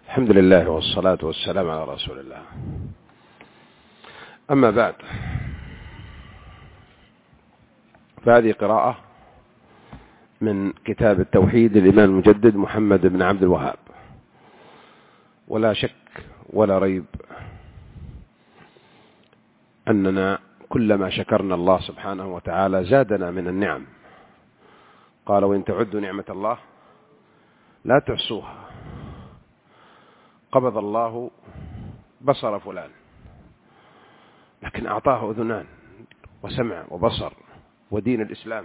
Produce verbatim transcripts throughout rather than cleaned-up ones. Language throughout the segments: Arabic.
الحمد لله والصلاة والسلام على رسول الله. أما بعد، فهذه قراءة من كتاب التوحيد للإمام المجدد محمد بن عبد الوهاب، ولا شك ولا ريب أننا كلما شكرنا الله سبحانه وتعالى زادنا من النعم. قال: وإن تعدوا نعمة الله لا تحصوها. قبض الله بصر فلان، لكن أعطاه أذنان وسمع وبصر ودين الإسلام.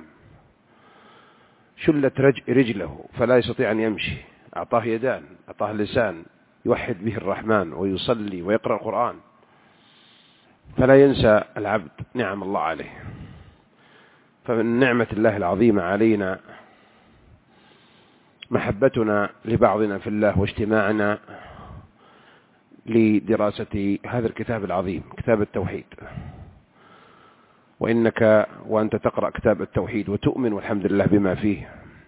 شلت رجله فلا يستطيع أن يمشي، أعطاه يدان، أعطاه لسان يوحد به الرحمن ويصلي ويقرأ القرآن. فلا ينسى العبد نعم الله عليه. فمن نعمة الله العظيمة علينا محبتنا لبعضنا في الله واجتماعنا لدراسة هذا الكتاب العظيم، كتاب التوحيد. وإنك وأنت تقرأ كتاب التوحيد وتؤمن والحمد لله بما فيه،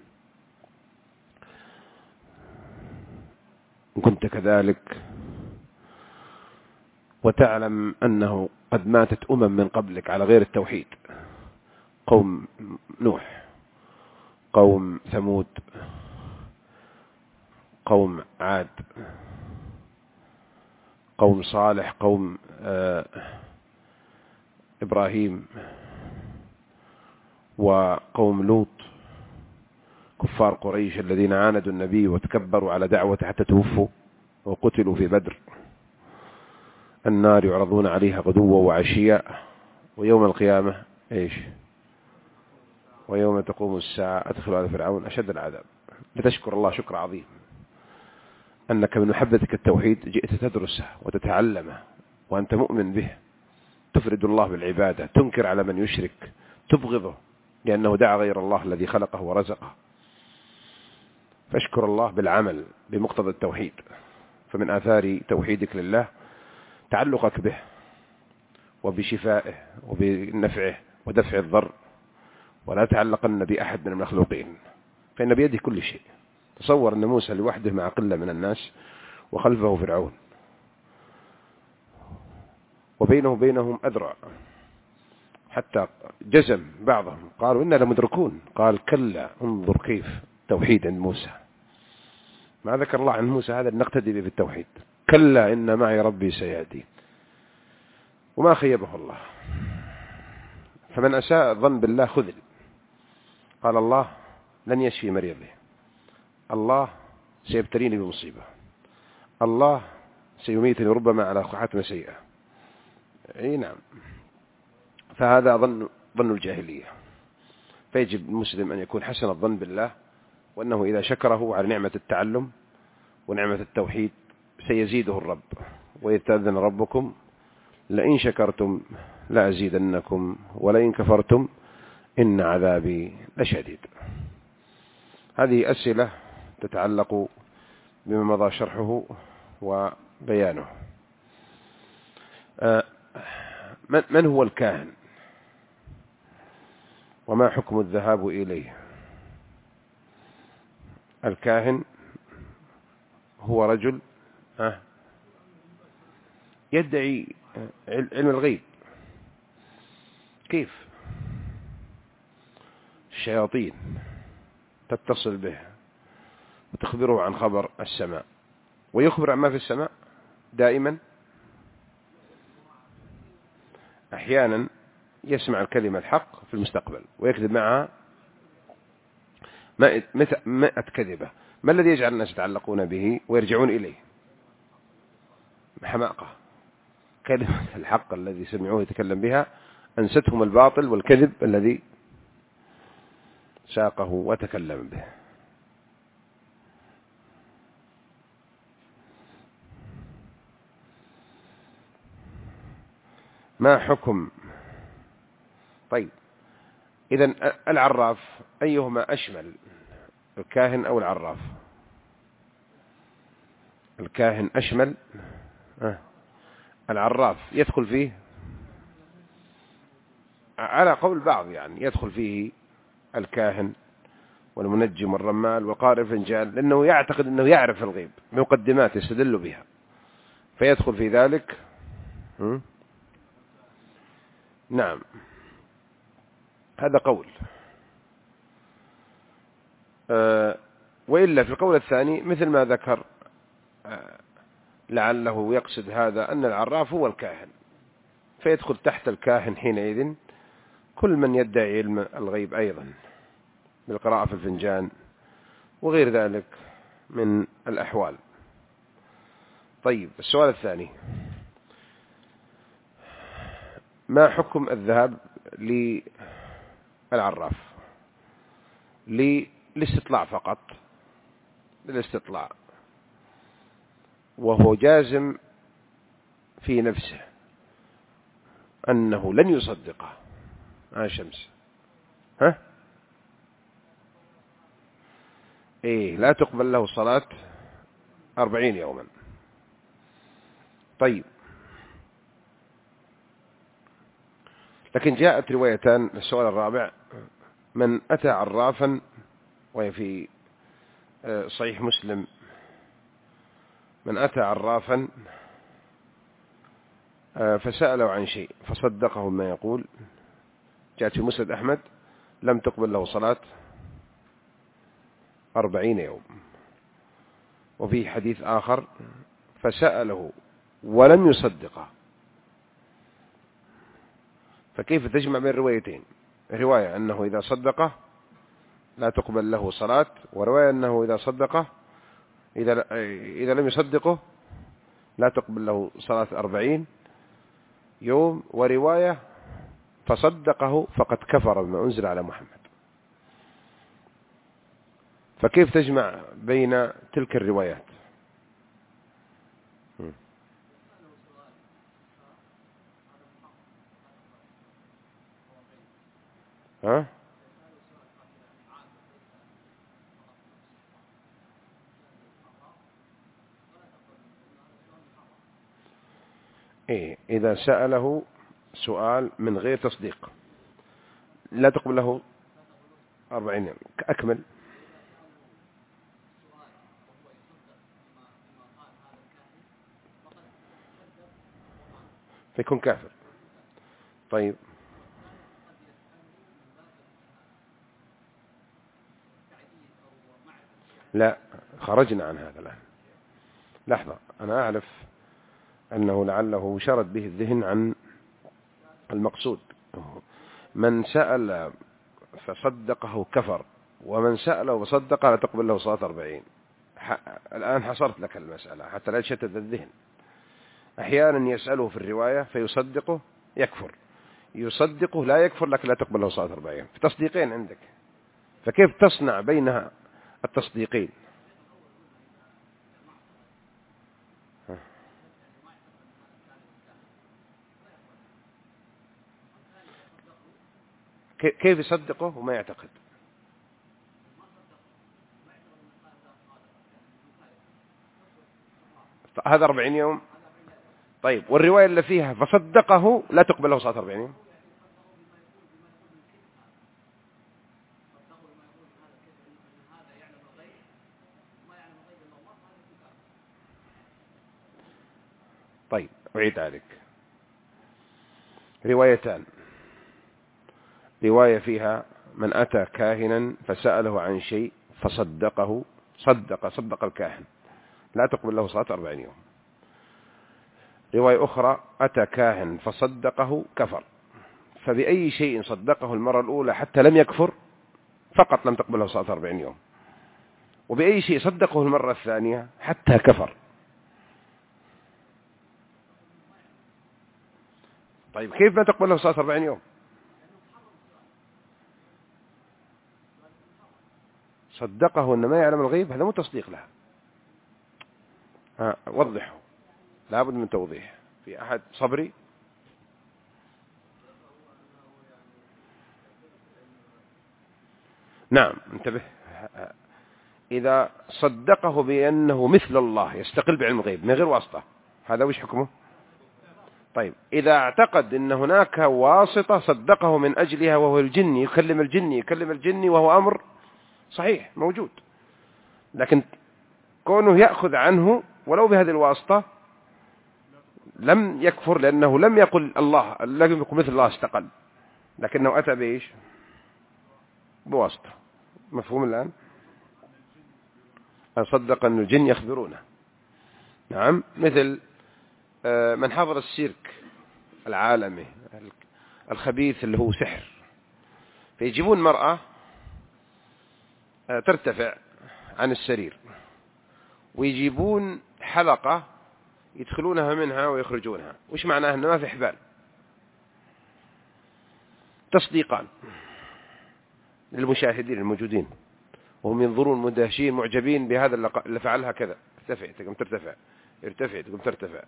إن كنت كذلك وتعلم أنه قد ماتت أمم من قبلك على غير التوحيد، قوم نوح، قوم ثمود، قوم عاد، قوم صالح، قوم إبراهيم، وقوم لوط، كفار قريش الذين عاندوا النبي وتكبروا على دعوته حتى توفوا وقتلوا في بدر. النار يعرضون عليها غدوا وعشيا، ويوم القيامة إيش؟ ويوم تقوم الساعة أدخلوا آل فرعون أشد العذاب. لتشكر الله شكر عظيم أنك من محبتك التوحيد جئت تدرسه وتتعلمه وأنت مؤمن به، تفرد الله بالعبادة، تنكر على من يشرك، تبغضه لأنه دعا غير الله الذي خلقه ورزقه. فاشكر الله بالعمل بمقتضى التوحيد. فمن آثار توحيدك لله تعلقك به وبشفائه وبنفعه ودفع الضر، ولا تعلقن بأحد من المخلوقين، فإن بيده كل شيء. تصور أن موسى لوحده مع قلة من الناس وخلفه فرعون، وبينه وبينهم أذرع، حتى جزم بعضهم قالوا إنا لمدركون. قال: كلا انظر كيف توحيد عند موسى. ما ذكر الله عن موسى هذا نقتدي به في التوحيد. كلا إن معي ربي سيهدين. وما خيبه الله. فمن أساء الظن بالله خذل. قال الله: لن يشفي مريضه، الله سيبتليني بمصيبة، الله سيميتني ربما على حتمة سيئة. اي نعم. فهذا ظن ظن الجاهلية. فيجب المسلم أن يكون حسن الظن بالله، وأنه إذا شكره على نعمة التعلم ونعمة التوحيد سيزيده الرب. وإذ تأذن ربكم لئن شكرتم لأزيدنكم ولئن كفرتم إن عذابي لشديد. هذه أسئلة تتعلق بما مضى شرحه وبيانه. من هو الكاهن وما حكم الذهاب إليه؟ الكاهن هو رجل يدعي علم الغيب. كيف؟ الشياطين تتصل به وتخبره عن خبر السماء، ويخبر عن ما في السماء دائما. أحيانا يسمع الكلمة الحق في المستقبل ويكذب معها مئة كذبة. ما الذي يجعل الناس يتعلقون به ويرجعون إليه؟ حماقة. كلمة الحق الذي سمعوه يتكلم بها أنستهم الباطل والكذب الذي ساقه وتكلم به. ما حكم؟ طيب، إذن العراف أيهما أشمل، الكاهن أو العراف؟ الكاهن أشمل. أه. العراف يدخل فيه على قول بعض، يعني يدخل فيه الكاهن والمنجم والرمال وقارئ الفنجان، لأنه يعتقد أنه يعرف الغيب، مقدمات يستدل بها، فيدخل في ذلك. نعم، هذا قول. أه وإلا في القول الثاني مثل ما ذكر، أه لعله يقصد هذا أن العراف هو الكاهن، فيدخل تحت الكاهن حينئذ كل من يدعي علم الغيب أيضا بالقراءة في الفنجان وغير ذلك من الأحوال. طيب، السؤال الثاني: ما حكم الذهاب للعراف للاستطلاع فقط، للاستطلاع، وهو جازم في نفسه أنه لن يصدقه؟ آه شمس، ها إيه، لا تقبل له صلاة أربعين يوما. طيب، لكن جاءت روايتان. السؤال الرابع: من أتى عرافا، وهي في صحيح مسلم، من أتى عرافا فسأله عن شيء فصدقه ما يقول، جاءت في مسند أحمد، لم تقبل له صلاة أربعين يوم. وفي حديث آخر: فسأله ولم يصدقه. فكيف تجمع بين الروايتين؟ رواية أنه إذا صدقه لا تقبل له صلاة، ورواية أنه إذا صدقه إذا, إذا لم يصدقه لا تقبل له صلاة أربعين يوم، ورواية فصدقه فقد كفر بما أنزل على محمد. فكيف تجمع بين تلك الروايات؟ ها؟ إيه، إذا سأله سؤال من غير تصديق لا تقبل له أربعين يوم. أكمل. فيكون كافر. طيب، لا، خرجنا عن هذا الآن. لحظة، أنا أعرف أنه لعله شرد به الذهن عن المقصود. من سأل فصدقه كفر، ومن سأله وصدق لا تقبل له صلاة أربعين. الآن حصرت لك المسألة حتى لا يشتت الذهن. أحيانا يسأله في الرواية فيصدقه يكفر، يصدقه لا يكفر لكن لا تقبل له صلاة أربعين. في تصديقين عندك، فكيف تصنع بينها التصديقين؟ كيف يصدقه وما يعتقد؟ هذا أربعين يوم. طيب، والرواية اللي فيها فصدقه لا تقبل له صلاة أربعين يوم. طيب، أعيد عليك. روايتان: رواية فيها من أتى كاهنا فسأله عن شيء فصدقه، صدق صدق الكاهن لا تقبل له صلاة أربعين يوم. رواية أخرى: أتى كاهن فصدقه كفر. فبأي شيء صدقه المرة الأولى حتى لم يكفر فقط لم تقبل له صلاة أربعين يوم، وبأي شيء صدقه المرة الثانية حتى كفر. طيب، كيف لا تقبل له صلاة أربعين يوم؟ صدقه أن ما يعلم الغيب، هذا مو تصديق له. ها، وضحه، لابد من توضيح. في أحد صبري؟ نعم، انتبه. إذا صدقه بأنه مثل الله يستقل بعلم الغيب من غير واسطة، هذا وش حكمه؟ طيب، إذا اعتقد أن هناك واسطة صدقه من أجلها، وهو الجني يكلم الجني يكلم الجني وهو أمر صحيح موجود، لكن كونه يأخذ عنه ولو بهذه الواسطة لم يكفر، لأنه لم يقل الله، لم يقل مثل الله استقل، لكنه أتى بإيش؟ بواسطة. مفهوم الآن؟ أصدق أن الجن يخبرونه. نعم، مثل من حضر السيرك العالمي الخبيث اللي هو سحر، فيجيبون مرأة ترتفع عن السرير، ويجيبون حلقة يدخلونها منها ويخرجونها. وش معناه؟ أنه ما في حبال، تصديقان للمشاهدين الموجودين، وهم ينظرون مندهشين معجبين بهذا اللي فعلها كذا، ارتفع تقوم ترتفع، ارتفع تقوم ترتفع.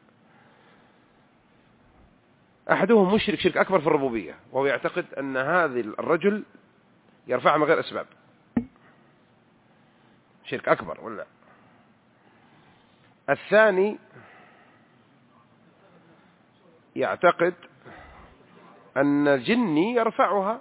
أحدهم مشرك شرك أكبر في الربوبية، وهو يعتقد أن هذا الرجل يرفعها من غير أسباب، شرك أكبر ولا. الثاني يعتقد أن الجني يرفعها،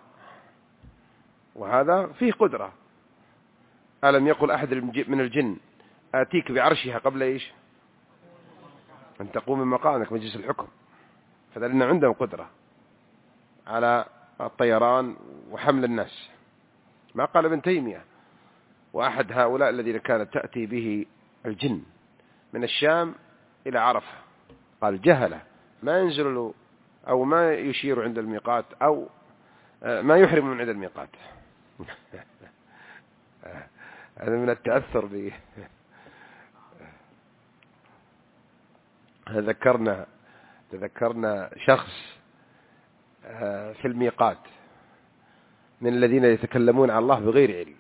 وهذا فيه قدرة. ألم يقل أحد من الجن آتيك بعرشها قبل إيش؟ أن تقوم من مقامك مجلس الحكم. فدلنا عندهم قدرة على الطيران وحمل الناس. ما قال ابن تيمية وأحد هؤلاء الذين كانت تأتي به الجن من الشام إلى عرفة، قال جهلة ما ينزل أو ما يشير عند الميقات أو ما يحرم من عند الميقات. هذا من التأثر به. ذكرنا تذكرنا شخص في الميقات من الذين يتكلمون عن الله بغير علم،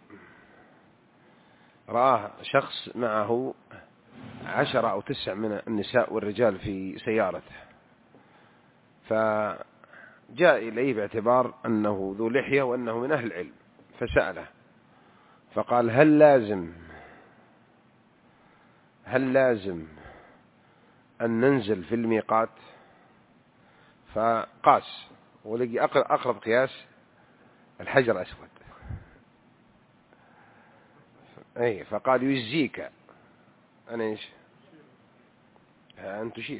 رآه شخص معه عشرة أو تسع من النساء والرجال في سيارته، فجاء إليه باعتبار أنه ذو لحية وأنه من أهل العلم، فسأله فقال هل لازم هل لازم أن ننزل في الميقات؟ فقاس ولقي أقرب قياس الحجر الأسود. أي فقال يجزيك أنا إيش أن تشير.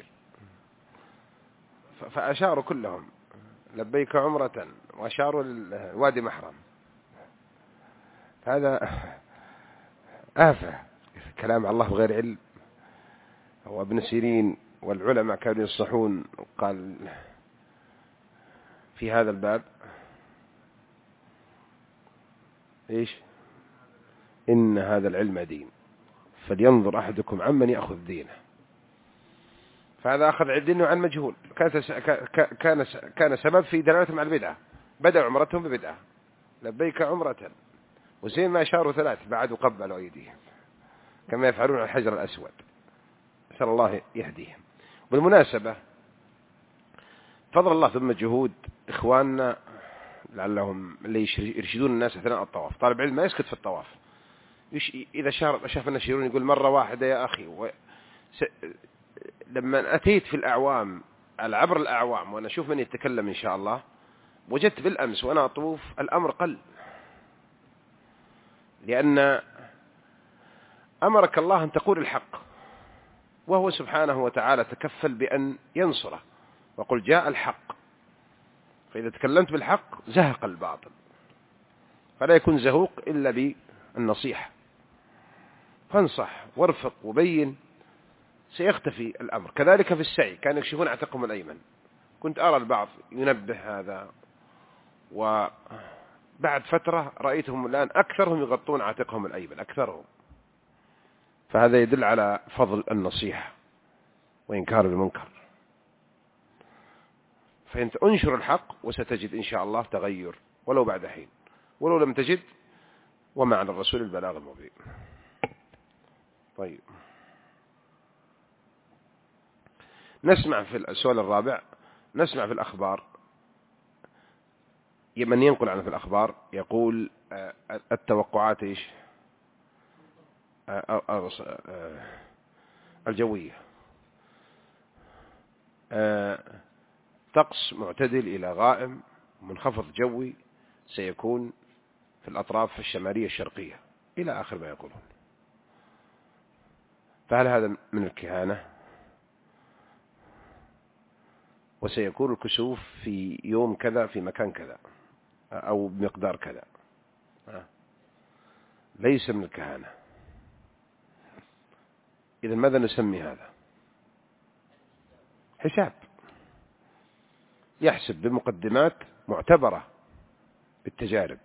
فأشاروا كلهم لبيك عمرة، وأشاروا الوادي محرم. هذا آفة، كلام الله غير علم. هو ابن سيرين والعلماء كانوا يصحون، قال في هذا الباب إيش؟ إن هذا العلم دين، فلينظر أحدكم عمن يأخذ دينه. فهذا أخذ دينه عن مجهول، كان كان سبب في دلالتهم على البدعة. بدأوا عمرتهم ببدعة، لبيك عمرة، وزين ما أشاروا ثلاث بعد وقبلوا أيديهم كما يفعلون على الحجر الأسود. نسأل الله يهديهم. بالمناسبة فضل الله ثم جهود إخواننا لعلهم اللي يرشدون الناس أثناء الطواف. طالب علم ما يسكت في الطواف، إذا شاف الناس يشيرون يقول مرة واحدة يا أخي. و... س... لما أتيت في الأعوام على عبر الأعوام وأنا أشوف من يتكلم إن شاء الله، وجدت بالأمس وأنا أطوف الأمر قل، لأن أمرك الله أن تقول الحق، وهو سبحانه وتعالى تكفل بأن ينصره، وقل جاء الحق. فإذا تكلمت بالحق زهق الباطل، فلا يكون زهوق إلا بالنصيحة. فانصح وارفق وبين، سيختفي الأمر. كذلك في السعي كان يكشفون عتقهم الأيمن، كنت أرى البعض ينبه هذا، وبعد فترة رأيتهم الآن أكثرهم يغطون عاتقهم الأيمن، أكثرهم. فهذا يدل على فضل النصيحة وإنكار المنكر. فأنت أنشر الحق وستجد إن شاء الله تغير ولو بعد حين، ولو لم تجد وما على الرسول البلاغ المبين. طيب، نسمع في السؤال الرابع، نسمع في الأخبار من ينقل عنه في الأخبار يقول التوقعات إيش الجوية، طقس معتدل إلى غائم، منخفض جوي سيكون في الأطراف الشمالية الشرقية إلى آخر ما يقولون. فهل هذا من الكهانة؟ وسيكون الكسوف في يوم كذا في مكان كذا أو بمقدار كذا، ليس من الكهانة. إذا ماذا نسمي هذا؟ حساب، يحسب بمقدمات معتبرة بالتجارب،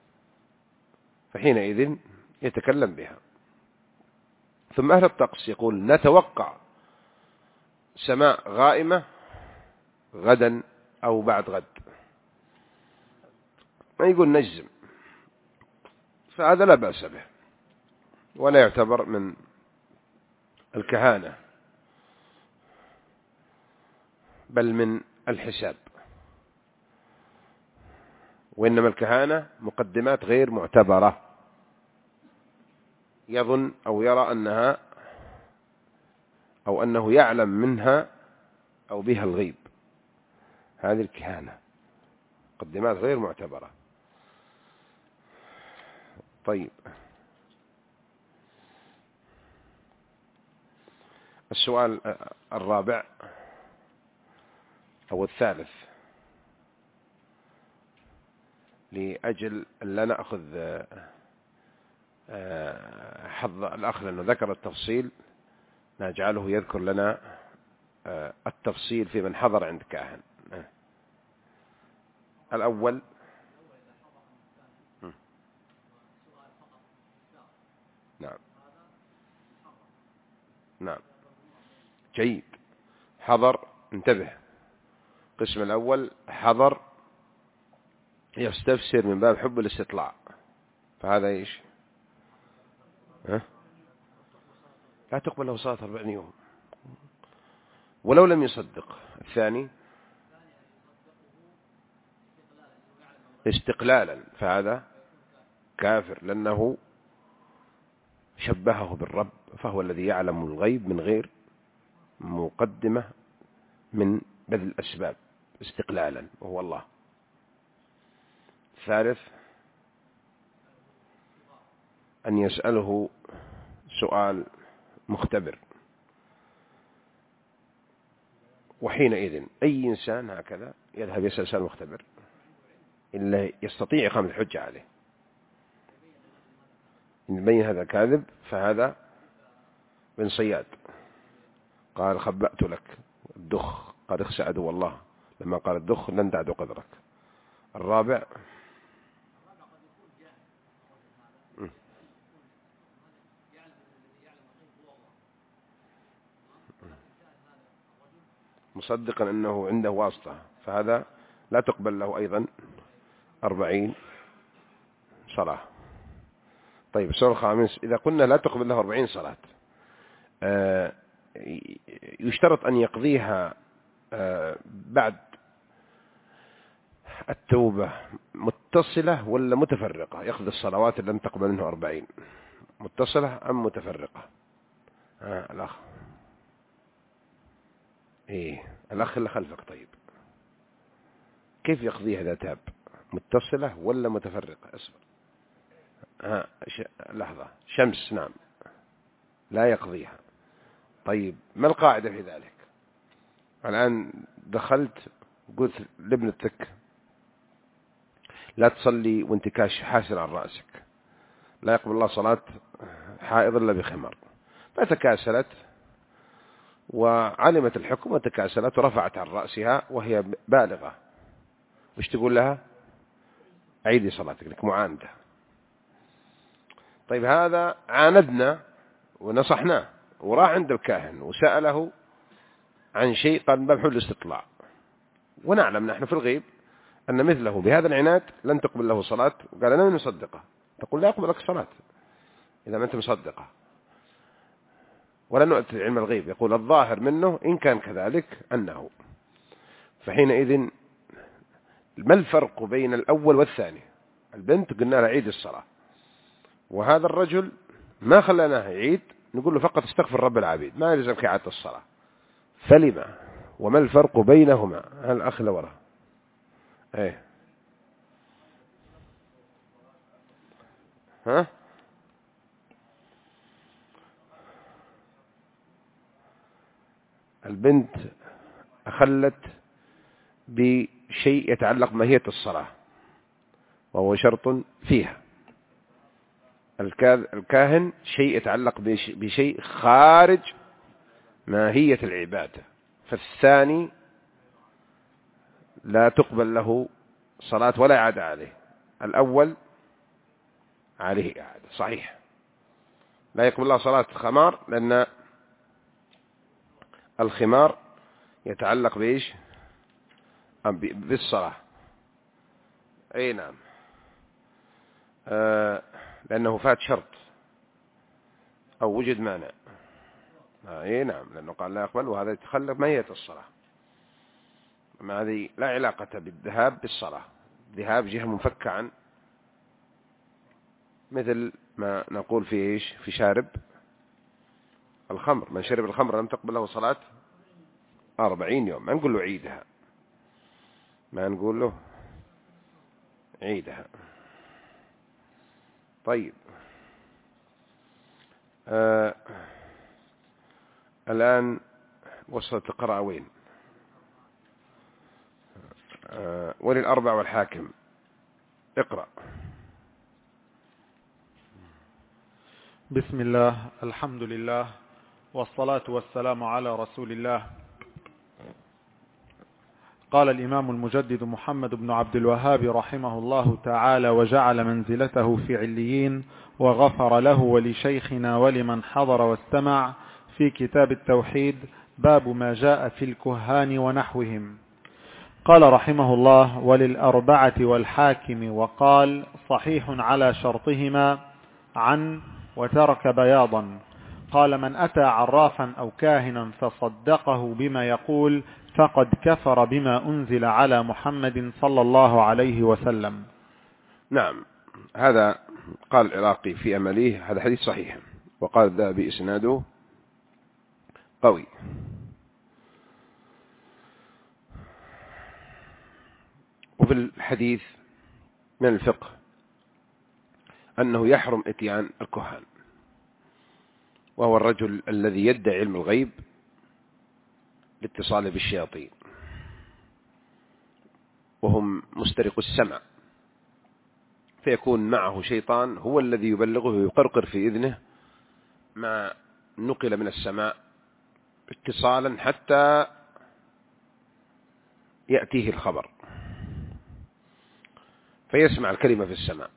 فحينئذ يتكلم بها. ثم أهل الطقس يقول نتوقع سماء غائمة غدا أو بعد غد، ما يقول نجزم، فهذا لا بأس به ولا يعتبر من الكهانة بل من الحساب. وإنما الكهانة مقدمات غير معتبرة، يظن أو يرى أنها أو أنه يعلم منها أو بها الغيب، هذه الكهانة، مقدمات غير معتبرة. طيب، السؤال الرابع أو الثالث، لأجل أن لا نأخذ حظ الأخ لأنه ذكر التفصيل، نجعله يذكر لنا التفصيل في من حضر عند كاهن. الأول نعم نعم جيد، حضر، انتبه، القسم الأول حضر يستفسر من باب حب الاستطلاع، فهذا إيش؟ ها؟ لا تقبل له صلاة أربعين يوم ولو لم يصدق. الثاني استقلالا، فهذا كافر لأنه شبهه بالرب، فهو الذي يعلم الغيب من غير مقدمة من بذل الأسباب استقلالا، وهو الله. الثالث أن يسأله سؤال مختبر، وحينئذ أي إنسان هكذا يذهب يسأل سؤال مختبر إلا يستطيع إقامة الحجة عليه. إن يبين هذا كاذب فهذا بن صياد قال خبأت لك الدخ، قال اخسأ عدو الله، لما قال الدخ لن تعدو قدرك. الرابع مصدقا أنه عنده واسطة، فهذا لا تقبل له أيضا أربعين صلاة. طيب، السؤال الخامس، إذا قلنا لا تقبل له أربعين صلاة، يشترط أن يقضيها بعد التوبة متصلة ولا متفرقة؟ يقضي الصلوات اللي لم تقبل منه أربعين متصلة أم متفرقة؟ آه الأخ إيه الأخ اللي خلفك، طيب كيف يقضيها إذا تاب؟ متصلة ولا متفرقة؟ أصبر، ها ش... لحظة، شمس نعم لا يقضيها. طيب، ما القاعدة في ذلك؟ الآن دخلت قلت لابنتك لا تصلي وانت كاش حاسر عن رأسك، لا يقبل الله صلاة حائض إلا بخمار، فتكاسلت وعلمت الحكم وتكاسلت ورفعت عن رأسها وهي بالغة، وش تقول لها؟ عيدي صلاتك، لك معاندة. طيب، هذا عاندنا ونصحناه وراح عند الكاهن وسأله عن شيء قال باب حل الاستطلاع، ونعلم نحن في الغيب أن مثله بهذا العناد لن تقبل له صلاة، وقال أنا من مصدقة، تقول لا أقبل لك صلاة إذا ما أنت مصدقة، ولا نؤتي علم الغيب، يقول الظاهر منه إن كان كذلك أنه، فحينئذ ما الفرق بين الأول والثاني؟ البنت قلنا لها عيد الصلاة، وهذا الرجل ما خلناه يعيد، نقول له فقط استغفر رب العبيد، ما يلزمك إعادة الصلاة، فلما؟ وما الفرق بينهما؟ هل الأخ لورا ايه ها البنت أخلت بشيء يتعلق بماهية الصلاة وهو شرط فيها. الكاهن شيء يتعلق بشيء خارج ماهية العبادة، فالثاني لا تقبل له صلاة ولا إعادة عليه. الأول عليه إعادة صحيح، لا يقبل الله صلاة خمار، لأن الخمار يتعلق بإيش؟ بالصلاة. أي نعم، آه لأنه فات شرط أو وجد مانع. أي نعم، لأنه قال لا يقبل، وهذا يتخلف ماهية الصلاة. ما هذه لا علاقة بالذهاب بالصلاة، ذهاب جهة منفكة عن، مثل ما نقول في إيش؟ في شارب الخمر، من شرب الخمر لم تقبل له صلاة أربعين يوم. ما نقول له عيدها، ما نقول له عيدها. طيب، آه الآن وصلت القراءة وين؟ آه وللأربع والحاكم. اقرأ. بسم الله، الحمد لله، والصلاة والسلام على رسول الله. قال الإمام المجدد محمد بن عبد الوهاب رحمه الله تعالى: وجعل منزلته في عليين، وغفر له ولشيخنا ولمن حضر واستمع، في كتاب التوحيد، باب ما جاء في الكهان ونحوهم. قال رحمه الله: وللأربعة والحاكم. وقال: صحيح على شرطهما عن وترك بياضا. قال: من أتى عرافا أو كاهنا فصدقه بما يقول فقد كفر بما أنزل على محمد صلى الله عليه وسلم. نعم، هذا قال العراقي في أمليه هذا حديث صحيح، وقال الذهبي إسناده قوي. وفي الحديث من الفقه أنه يحرم إتيان الكهان، وهو الرجل الذي يدعي علم الغيب لاتصاله بالشياطين، وهم مسترق السمع، فيكون معه شيطان هو الذي يبلغه ويقرقر في إذنه ما نقل من السماء اتصالا حتى يأتيه الخبر، فيسمع الكلمة في السماء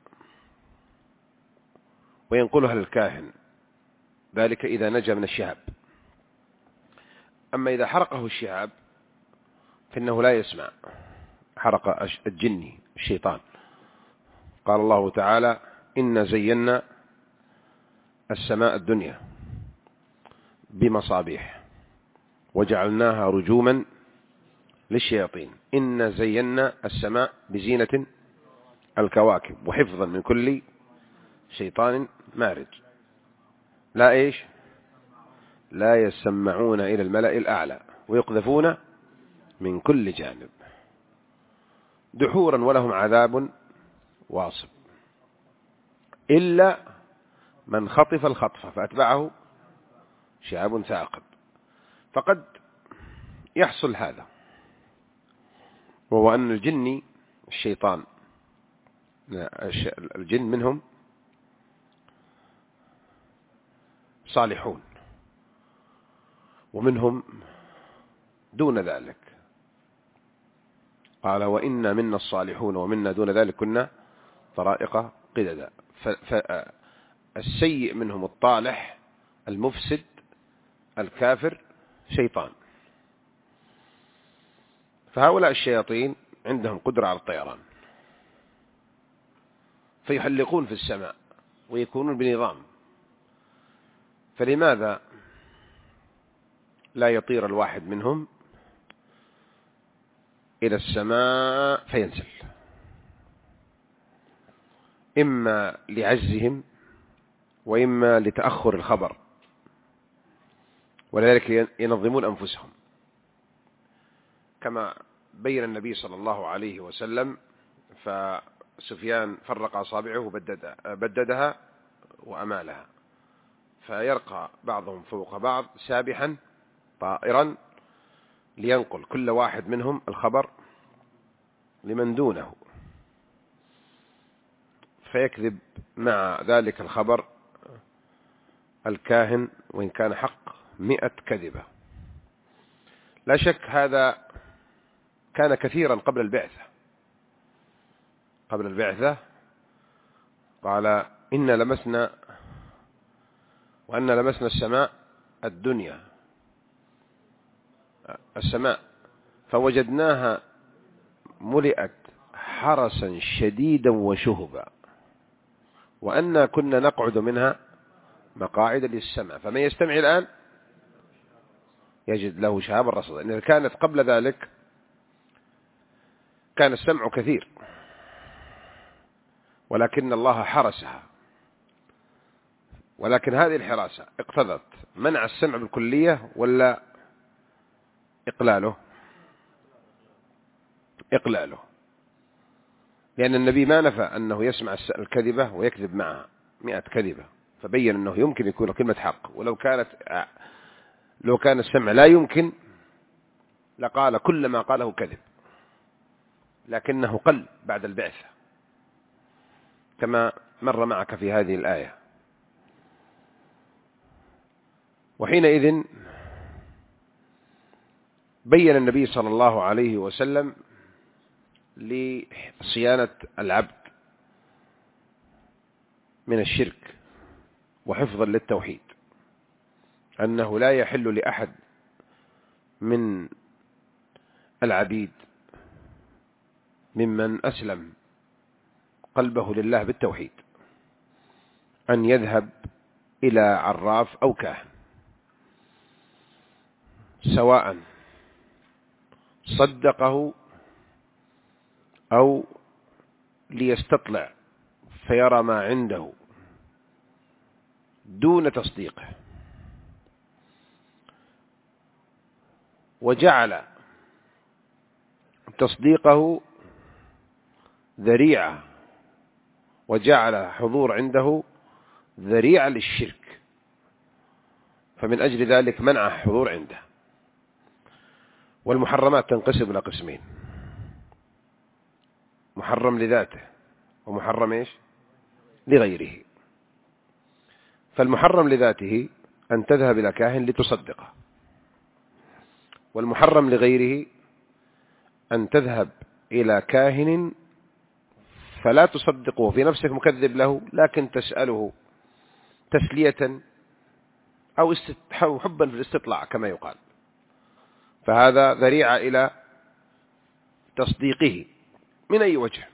وينقلها للكاهن، ذلك إذا نجا من الشهاب. أما إذا حرقه الشهاب فإنه لا يسمع، حرق الجني الشيطان. قال الله تعالى: إنا زينا السماء الدنيا بمصابيح وجعلناها رجوما للشياطين. إنا زينا السماء بزينة الكواكب وحفظا من كل شيطان مارد. لا إيش؟ لا يسمعون إلى الملأ الأعلى ويقذفون من كل جانب دحورا ولهم عذاب واصب، إلا من خطف الخطفة فأتبعه شهاب ثاقب. فقد يحصل هذا، وهو أن الجن الشيطان الجن منهم صالحون ومنهم دون ذلك. قال: وإنا منا الصالحون ومنا دون ذلك كنا طرائق قددا. فالسيء منهم الطالح المفسد الكافر شيطان. فهؤلاء الشياطين عندهم قدرة على الطيران، فيحلقون في السماء ويكونون بنظام. فلماذا لا يطير الواحد منهم إلى السماء فينزل؟ إما لعجزهم وإما لتأخر الخبر، ولذلك ينظمون أنفسهم، كما بين النبي صلى الله عليه وسلم. فسفيان فرق أصابعه وبددها وأمالها، فيرقى بعضهم فوق بعض سابحا طائرا لينقل كل واحد منهم الخبر لمن دونه، فيكذب مع ذلك الخبر الكاهن وإن كان حق مئة كذبة. لا شك هذا كان كثيرا قبل البعثة. قبل البعثة قال إن لمسنا وأن لمسنا السماء الدنيا السماء فوجدناها ملئت حرسا شديدا وشهبا وأنا كنا نقعد منها مقاعد للسمع فمن يستمع الآن يجد له شهابا رصدا. إن كانت قبل ذلك كان السمع كثير ولكن الله حرسها، ولكن هذه الحراسة اقتضت منع السمع بالكلية ولا إقلاله؟ إقلاله، لأن النبي ما نفى أنه يسمع الكذبة ويكذب معها مئة كذبة، فبين أنه يمكن يكون كلمة حق، ولو كانت لو كان السمع لا يمكن لقال كل ما قاله كذب، لكنه قل بعد البعثة كما مر معك في هذه الآية. وحينئذ بين النبي صلى الله عليه وسلم لصيانة العبد من الشرك وحفظا للتوحيد أنه لا يحل لأحد من العبيد ممن أسلم قلبه لله بالتوحيد أن يذهب إلى عراف أو كاهن، سواء صدقه أو ليستطلع فيرى ما عنده دون تصديقه، وجعل تصديقه ذريعة وجعل حضور عنده ذريعة للشرك، فمن أجل ذلك منع حضور عنده. والمحرمات تنقسم إلى قسمين: محرم لذاته ومحرم إيش لغيره. فالمحرم لذاته أن تذهب إلى كاهن لتصدقه، والمحرم لغيره أن تذهب إلى كاهن فلا تصدقه في نفسك مكذب له، لكن تسأله تسلية أو حبا في الاستطلاع كما يقال، فهذا ذريعة إلى تصديقه من أي وجه.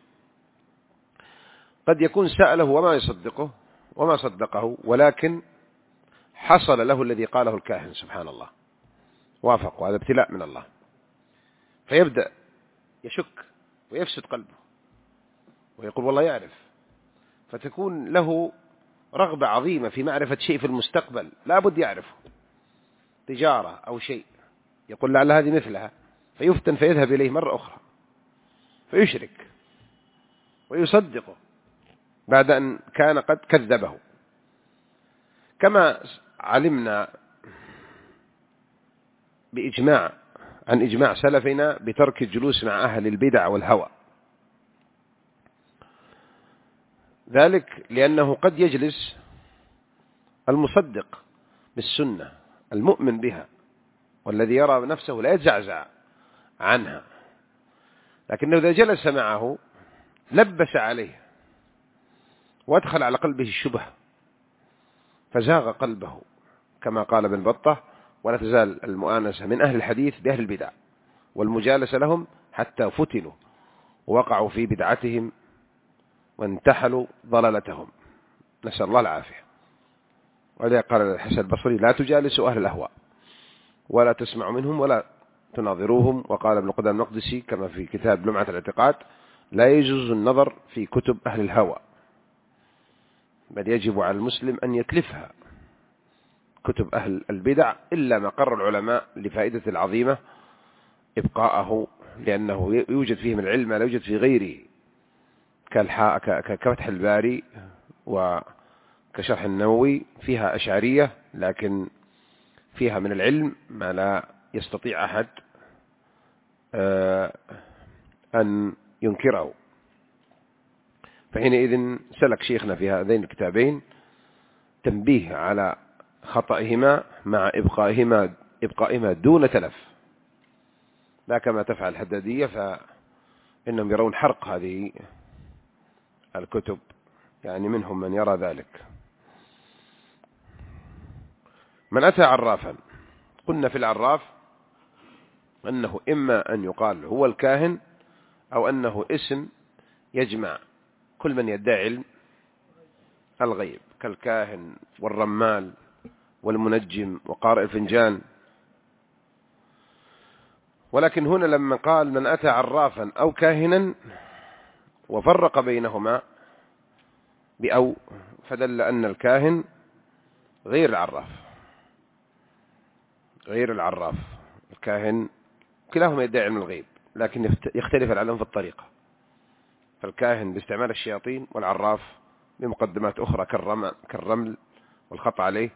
قد يكون سأله وما يصدقه وما صدقه، ولكن حصل له الذي قاله الكاهن سبحان الله، وافق، وهذا ابتلاء من الله، فيبدأ يشك ويفسد قلبه ويقول والله يعرف، فتكون له رغبة عظيمة في معرفة شيء في المستقبل لا بد يعرفه، تجارة أو شيء، يقول لعل هذه مثلها، فيفتن فيذهب إليه مرة أخرى فيشرك ويصدقه بعد أن كان قد كذبه. كما علمنا بإجماع عن إجماع سلفنا بترك الجلوس مع أهل البدع والهوى، ذلك لأنه قد يجلس المصدق بالسنة المؤمن بها والذي يرى نفسه لا يتزعزع عنها، لكنه إذا جلس معه لبس عليه وادخل على قلبه الشبه فزاغ قلبه، كما قال ابن بطة: ولا تزال المؤانسة من أهل الحديث بأهل البدع والمجالسة لهم حتى فتنوا ووقعوا في بدعتهم وانتحلوا ضلالتهم، نسأل الله العافية. ولذلك قال الحسن البصري: لا تجالسوا أهل الأهواء ولا تسمعوا منهم ولا تناظروهم. وقال ابن قدامة المقدسي كما في كتاب لمعة الاعتقاد: لا يجوز النظر في كتب أهل الهوى، بل يجب على المسلم أن يتلفها كتب أهل البدع إلا ما قرر العلماء لفائدة العظيمة إبقاءه، لأنه يوجد فيه من العلم ما لا يوجد في غيره، كفتح الباري وكشرح النووي فيها أشعرية، لكن فيها من العلم ما لا يستطيع أحد أن ينكره. فحينئذ سلك شيخنا في هذين الكتابين تنبيه على خطئهما مع إبقائهما, إبقائهما دون تلف، لا كما تفعل الحدادية فإنهم يرون حرق هذه الكتب، يعني منهم من يرى ذلك. من أتى عرافا، قلنا في العراف أنه إما أن يقال هو الكاهن أو أنه اسم يجمع كل من يدعي علم الغيب كالكاهن والرمال والمنجم وقارئ الفنجان. ولكن هنا لما قال من أتى عرافا أو كاهنا وفرق بينهما بأو، فدل أن الكاهن غير العراف، غير العراف. الكاهن كلاهما يدعي علم الغيب لكن يختلف العلم في الطريقة، فالكاهن باستعمال الشياطين والعراف بمقدمات أخرى كالرمل والخط عليه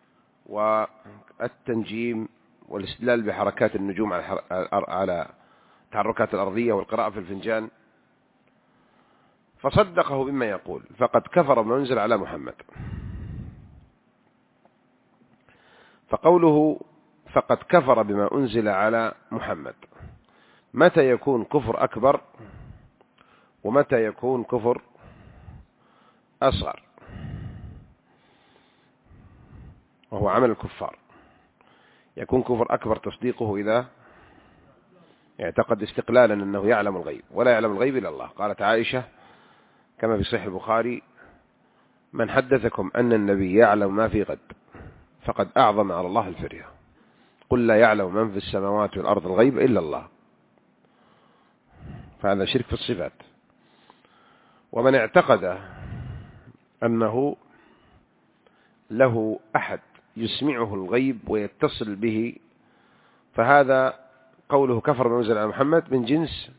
والتنجيم والاستدلال بحركات النجوم على تحركات الأرضية والقراءة في الفنجان. فصدقه بما يقول فقد كفر بما أنزل على محمد. فقوله فقد كفر بما أنزل على محمد، متى يكون كفر أكبر ومتى يكون كفر أصغر؟ وهو عمل الكفار. يكون كفر أكبر تصديقه إذا اعتقد استقلالا أنه يعلم الغيب، ولا يعلم الغيب إلا الله. قالت عائشة كما في صحيح البخاري: من حدثكم أن النبي يعلم ما في غد فقد أعظم على الله الفرية، قل لا يعلم من في السماوات والأرض الغيب إلا الله. فهذا شرك في الصفات. ومن اعتقد أنه له أحد يسمعه الغيب ويتصل به، فهذا قوله كفر بما أنزل على محمد من جنس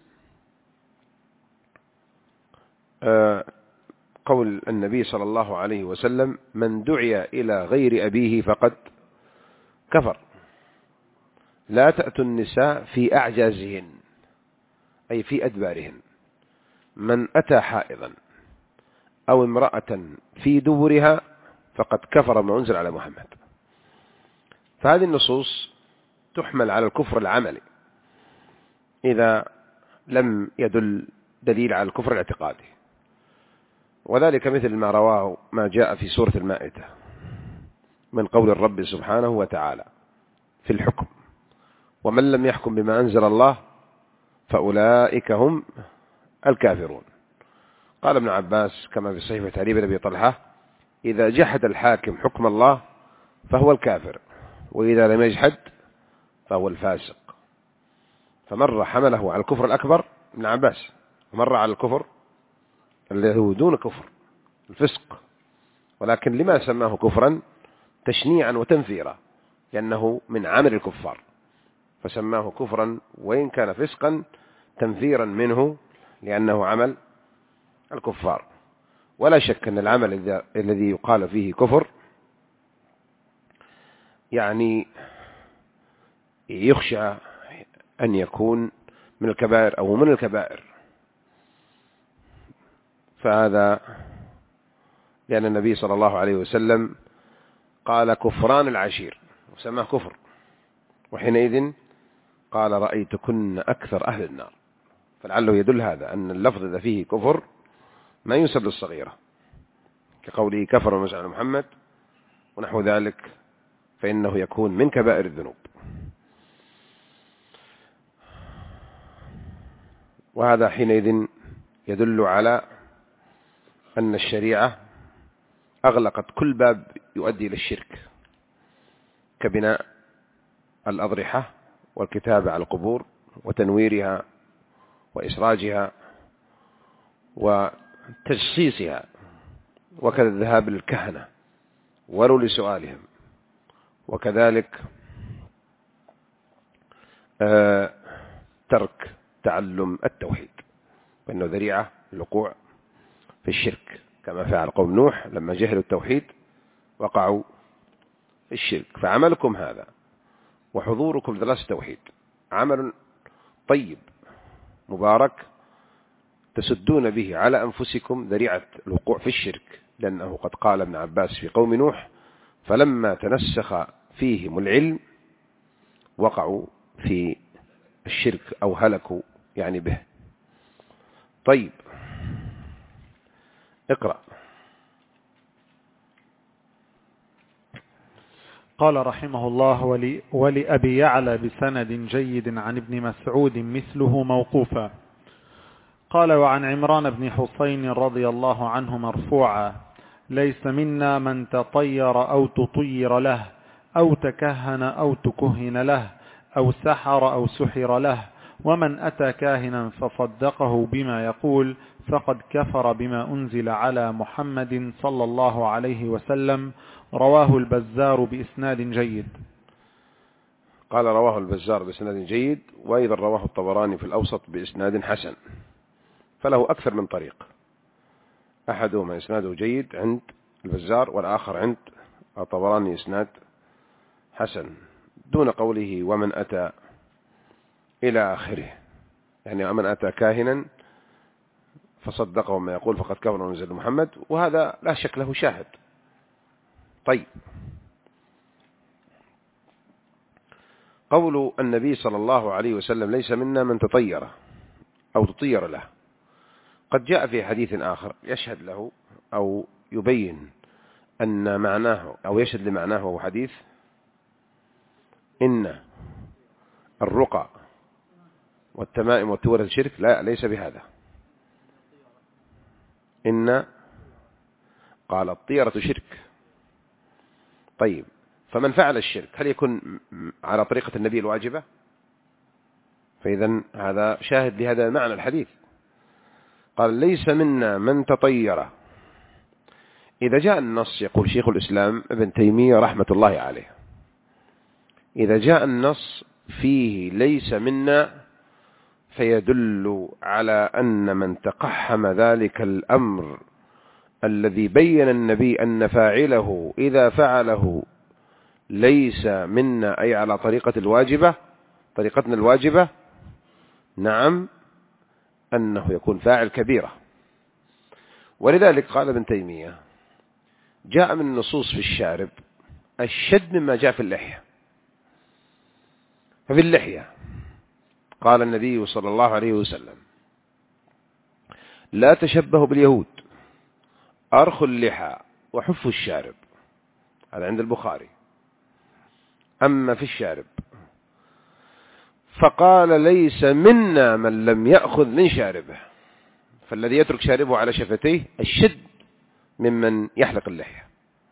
قول النبي صلى الله عليه وسلم: من دعي إلى غير أبيه فقد كفر. لا تأتوا النساء في أعجازهن أي في أدبارهن. من أتى حائضا أو امرأة في دبرها فقد كفر ما أنزل على محمد. فهذه النصوص تحمل على الكفر العملي إذا لم يدل دليل على الكفر الاعتقادي، وذلك مثل ما رواه ما جاء في سورة المائدة من قول الرب سبحانه وتعالى في الحكم: ومن لم يحكم بما أنزل الله فأولئك هم الكافرون. قال ابن عباس كما في صحيفة علي بن أبي طلحة: إذا جحد الحاكم حكم الله فهو الكافر، وإذا لم يجحد فهو الفاسق. فمر حمله على الكفر الأكبر ابن عباس، ومر على الكفر الذي هو دون كفر الفسق. ولكن لما سماه كفرا؟ تشنيعا وتنفيرا، لأنه من عمل الكفار، فسماه كفرا وإن كان فسقا تنفيرا منه لأنه عمل الكفار. ولا شك أن العمل الذي يقال فيه كفر يعني يخشى أن يكون من الكبائر أو من الكبائر. فهذا لأن النبي صلى الله عليه وسلم قال كفران العشير وسماه كفر، وحينئذ قال رأيتكن أكثر أهل النار. فلعله يدل هذا أن اللفظ إذا فيه كفر ما ينسب للصغيرة، كقوله كفر وما على محمد ونحو ذلك، فإنه يكون من كبائر الذنوب. وهذا حينئذ يدل على أن الشريعة أغلقت كل باب يؤدي إلى الشرك، كبناء الأضرحة والكتابة على القبور وتنويرها وإسراجها وتجصيصها، وكذا الذهاب للكهنة ولو لسؤالهم، وكذلك آه ترك تعلم التوحيد، فإنه ذريعة الوقوع في الشرك، كما فعل قوم نوح لما جهلوا التوحيد وقعوا في الشرك. فعملكم هذا وحضوركم دراسة التوحيد عمل طيب مبارك تسدون به على أنفسكم ذريعة الوقوع في الشرك، لأنه قد قال ابن عباس في قوم نوح فلما تنسخ فيهم العلم وقعوا في الشرك أو هلكوا يعني به. طيب اقرأ. قال رحمه الله: ولي ولأبي يعلى بسند جيد عن ابن مسعود مثله موقوفا. قال: وعن عمران بن حسين رضي الله عنه مرفوعا: ليس منا من تطير أو تطير له أو تكهن أو تكهن له أو سحر أو سحر له، ومن أتى كاهنا فصدقه بما يقول فقد كفر بما أنزل على محمد صلى الله عليه وسلم. رواه البزار بإسناد جيد. قال رواه البزار بإسناد جيد، وأيضا رواه الطبراني في الأوسط بإسناد حسن، فله أكثر من طريق، أحدهما إسناده جيد عند البزار والآخر عند الطبراني إسناد حسن، دون قوله ومن أتى إلى آخره، يعني ومن أتى كاهنا فصدقه ما يقول فقد كفر ونزل محمد، وهذا لا شك له شاهد. طيب قول النبي صلى الله عليه وسلم ليس منا من تطير أو تطير له، قد جاء في حديث آخر يشهد له أو يبين أن معناه أو يشهد لمعناه، وهو حديث إن الرقى والتمائم والتور الشرك، لا ليس بهذا. إن قال الطيرة شرك. طيب فمن فعل الشرك هل يكون على طريقة النبي الواجبة؟ فإذا هذا شاهد لهذا معنى الحديث. قال ليس منا من تطير. إذا جاء النص، يقول شيخ الإسلام ابن تيمية رحمة الله عليه، إذا جاء النص فيه ليس منا فيدل على أن من تقحم ذلك الأمر الذي بين النبي أن فاعله إذا فعله ليس منا، أي على طريقة الواجبة، طريقتنا الواجبة، نعم، أنه يكون فاعل كبيرة. ولذلك قال ابن تيمية جاء من النصوص في الشارب الشد مما جاء في اللحية. ففي اللحية قال النبي صلى الله عليه وسلم لا تشبهوا باليهود أرخوا اللحى وحفوا الشارب، هذا عند البخاري. أما في الشارب فقال ليس منا من لم يأخذ من شاربه، فالذي يترك شاربه على شفتيه الشد ممن يحلق اللحية.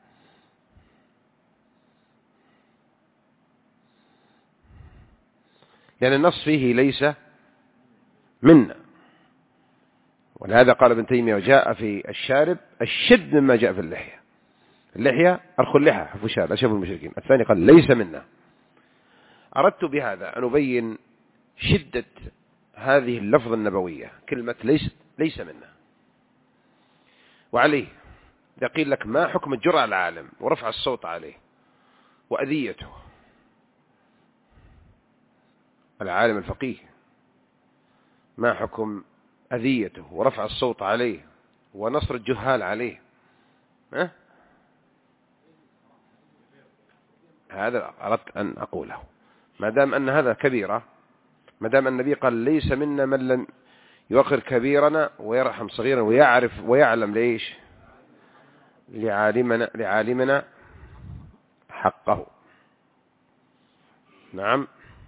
لأن النص فيه ليس منا، ولهذا قال ابن تيمية وجاء في الشارب الشد مما جاء في اللحية. اللحية أرخوا اللحى حفوا الشارب أشهر المشركين. الثاني قال ليس منا. أردت بهذا أن أبين شدة هذه اللفظ النبوية، كلمة ليس, ليس منا. وعليه إذا قيل لك ما حكم الجرأة على العالم ورفع الصوت عليه وأذيته، العالم الفقيه ما حكم أذيته ورفع الصوت عليه ونصر الجهال عليه؟ ها؟ هذا أردت أن أقوله، ما دام أن هذا كبيرة، ما دام النبي قال ليس منا من لم يوقر كبيرنا ويرحم صغيرنا ويعرف ويعلم ليش لعالمنا, لعالمنا حقه. نعم.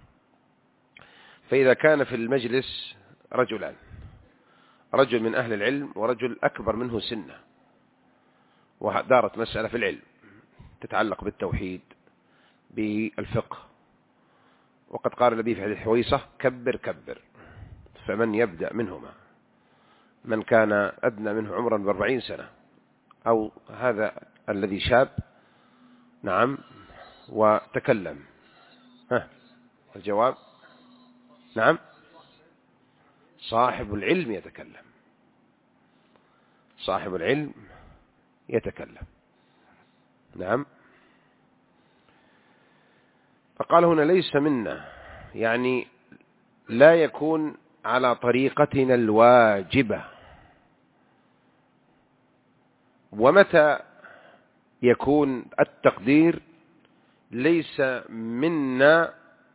فإذا كان في المجلس رجلان، رجل من أهل العلم ورجل أكبر منه سنة، ودارت مسألة في العلم تتعلق بالتوحيد بالفقه، وقد قال النبي في حديث حويصة كبر كبر، فمن يبدأ منهما؟ من كان أدنى منه عمرا بأربعين سنة أو هذا الذي شاب؟ نعم. وتكلم. ها الجواب نعم، صاحب العلم يتكلم، صاحب العلم يتكلم. نعم. فقال هنا ليس منا، يعني لا يكون على طريقتنا الواجبة. ومتى يكون التقدير ليس منا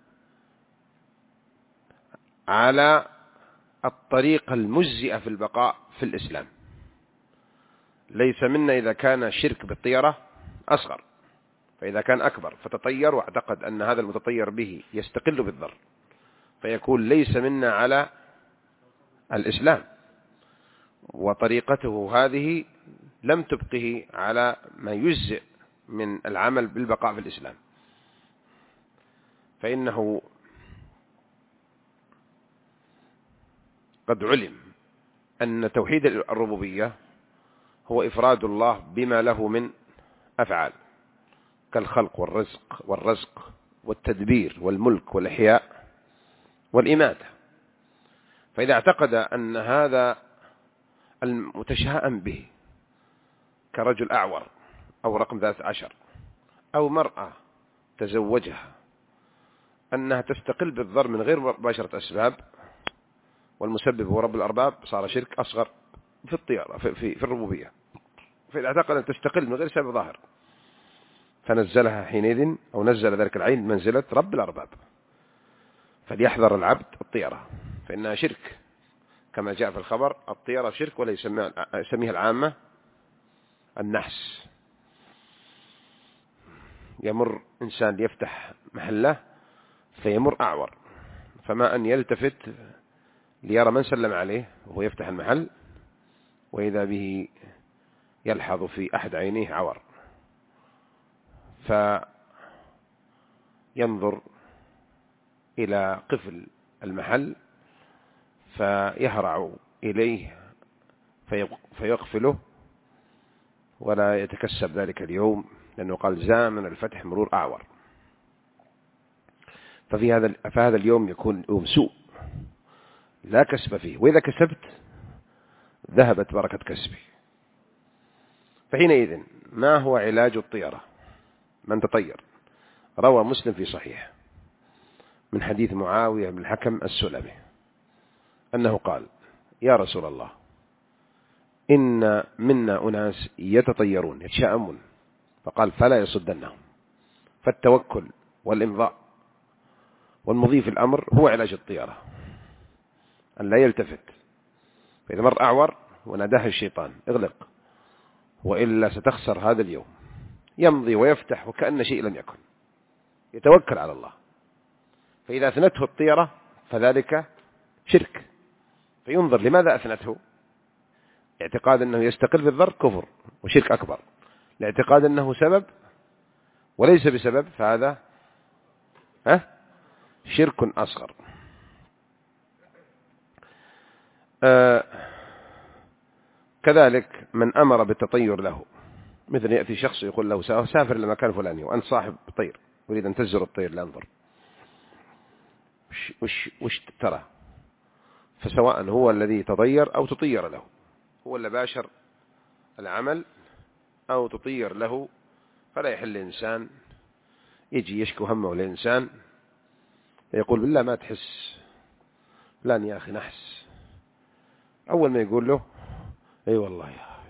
على الطريقة المجزئة في البقاء في الإسلام. ليس منا إذا كان شرك بالطيرة أصغر، فإذا كان أكبر فتطير واعتقد أن هذا المتطير به يستقل بالضر، فيكون ليس منا على الإسلام، وطريقته هذه لم تبقه على ما يجزئ من العمل بالبقاء في الإسلام. فإنه قد علم أن توحيد الربوبية هو إفراد الله بما له من أفعال كالخلق والرزق والرزق والتدبير والملك والإحياء والإماتة. فإذا اعتقد أن هذا المتشائم به كرجل أعور أو رقم ذات عشر أو مرأة تزوجها أنها تستقل بالضر من غير مباشرة أسباب، والمسبب هو رب الأرباب، صار شرك أصغر في الطيارة في, في, في الربوبية. فإذا اعتقد أن تستقل من غير سبب ظاهر فنزلها حينئذ أو نزل ذلك العين منزلة رب الأرباب، فليحذر العبد الطيرة فإنها شرك كما جاء في الخبر. الطيرة شرك ولا يسميها العامة النحس. يمر إنسان ليفتح محله فيمر أعور، فما أن يلتفت ليرى من سلم عليه وهو يفتح المحل، وإذا به يلحظ في أحد عينيه عور، فينظر إلى قفل المحل فيهرع إليه فيقفله ولا يتكسب ذلك اليوم، لأنه قال زامن الفتح مرور أعور. ففي هذا فهذا اليوم يكون يوم سوء لا كسب فيه، وإذا كسبت ذهبت بركة كسبي. فحينئذ ما هو علاج الطيرة؟ من تطير. روى مسلم في صحيح من حديث معاوية بن الحكم السلمي أنه قال: يا رسول الله، إن منا أناس يتطيرون يتشائمون، فقال: فلا يصدنهم. فالتوكل والإمضاء والمضي في الأمر هو علاج الطيرة، أن لا يلتفت. فإذا مر أعور وناداه الشيطان: اغلق وإلا ستخسر هذا اليوم، يمضي ويفتح وكأن شيء لم يكن، يتوكل على الله. فإذا أثنته الطيرة فذلك شرك، فينظر لماذا أثنته. اعتقاد أنه يستقل بالضر كفر وشرك أكبر، الاعتقاد أنه سبب وليس بسبب فهذا أه؟ شرك أصغر. آه كذلك من أمر بالتطير له، مثل يأتي شخص يقول له سافر لمكان فلاني وأنت صاحب طير أريد أن تزر الطير لأنظر وش, وش, وش ترى، فسواء هو الذي تطير أو تطير له، هو اللي باشر العمل أو تطير له، فلا يحل إنسان يجي يشكو همه لإنسان يقول: بالله ما تحس فلان يا أخي نحس. أول ما يقول له: أي أيوة والله يا أخي،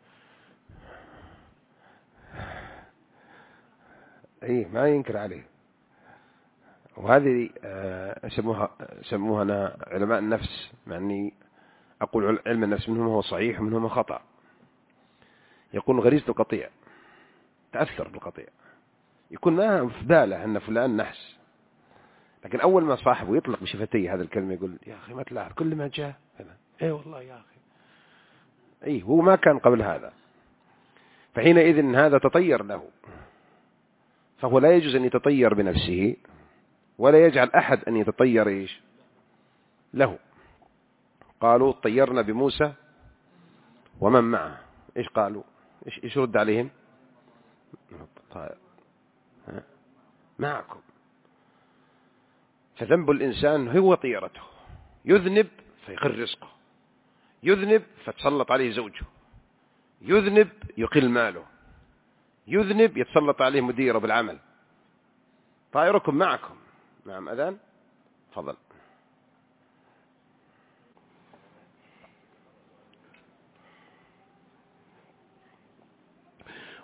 أي ما ينكر عليه. وهذه سموها سموها أنا علماء النفس، مع أني أقول علم النفس منهم هو صحيح ومنهم هو خطأ. يكون غريزة القطيع، تأثر بالقطيع، يكون ما في باله أن فلان نحس، لكن أول ما صاحبه يطلق بشفتيه هذا الكلمة يقول: يا أخي ما تلاحظ كل ما جاء أي والله يا أخي، أي هو ما كان قبل هذا. فحينئذ هذا تطير له، فهو لا يجوز أن يتطير بنفسه ولا يجعل أحد أن يتطير إيش له. قالوا: طيرنا بموسى ومن معه. إيش قالوا؟ إيش, إيش رد عليهم؟ معكم. فذنب الإنسان هو طيرته، يذنب فيقل رزقه، يذنب فتسلط عليه زوجه، يذنب يقل ماله، يذنب يتسلط عليه مديره بالعمل. طائركم معكم. نعم أذان فضل.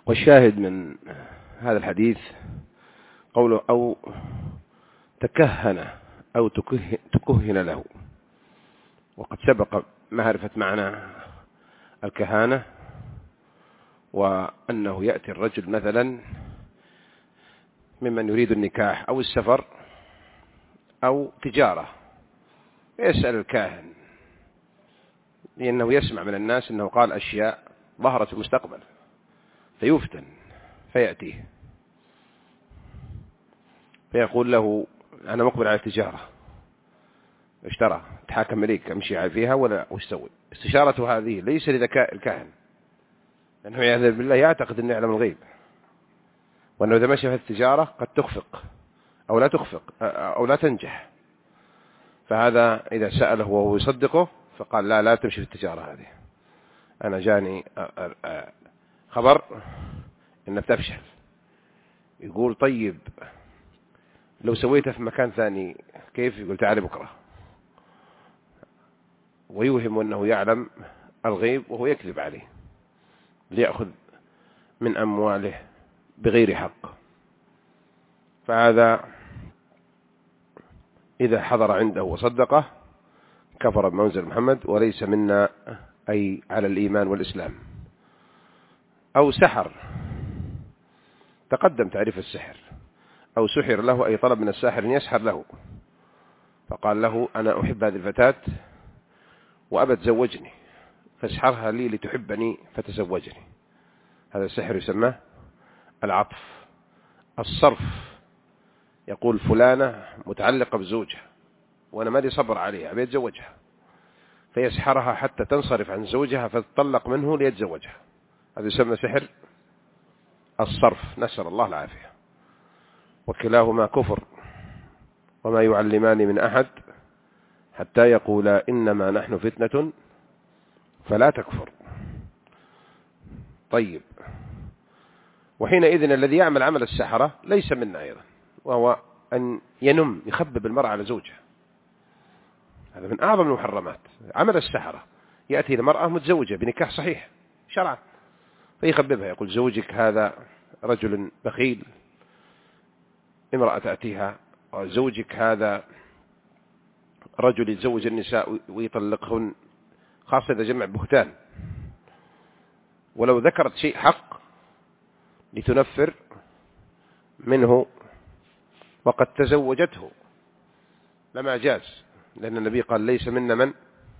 والشاهد من هذا الحديث قوله أو تكهن أو تكهن له، وقد سبق معرفة معنى الكهانة، وأنه يأتي الرجل مثلا ممن يريد النكاح أو السفر أو تجارة، يسأل الكاهن لأنه يسمع من الناس أنه قال أشياء ظهرت في المستقبل، فيفتن فيأتيه فيقول له أنا مقبل على التجارة، اشترى تحاكم مليك أمشي فيها ولا أستوي. استشارته هذه ليس لذكاء الكاهن، لأنه يعذر بالله يعتقد أنه يعلم الغيب، وأنه إذا مشى في التجارة قد تخفق أو لا تخفق أو لا تنجح، فهذا إذا سأله وهو يصدقه فقال لا لا تمشي في التجارة هذه، أنا جاني خبر إنها بتفشل. يقول طيب لو سويتها في مكان ثاني كيف؟ يقول تعالي بكرة، ويوهم أنه يعلم الغيب وهو يكذب عليه ليأخذ من أمواله بغير حق. فهذا إذا حضر عنده وصدقه كفر بما أنزل محمد وليس منا، أي على الإيمان والإسلام. أو سحر، تقدم تعريف السحر. أو سحر له، أي طلب من الساحر أن يسحر له، فقال له أنا أحب هذه الفتاة وأبى تزوجني فاسحرها لي لتحبني فتزوجني. هذا السحر يسمى العطف. الصرف، يقول فلانة متعلقة بزوجها وأنا ما لي صبر عليها أبي أتزوجها، فيسحرها حتى تنصرف عن زوجها فتطلق منه ليتزوجها. هذا يسمى سحر الصرف، نسأل الله العافية. وكلاهما كفر، وما يعلمان من أحد حتى يقولا إنما نحن فتنة فلا تكفر. طيب، وحينئذ الذي يعمل عمل السحرة ليس منا أيضا، وهو أن ينم يخبب المرأة على زوجها. هذا من أعظم المحرمات. عمل السحرة يأتي لمرأة متزوجة بنكاح صحيح شرعا فيخببها، يقول زوجك هذا رجل بخيل، امرأة تأتيها، وزوجك هذا رجل يتزوج النساء ويطلقهن، خاصة إذا جمع بهتان. ولو ذكرت شيء حق لتنفر منه وقد تزوجته لما جاز، لأن النبي قال ليس منا من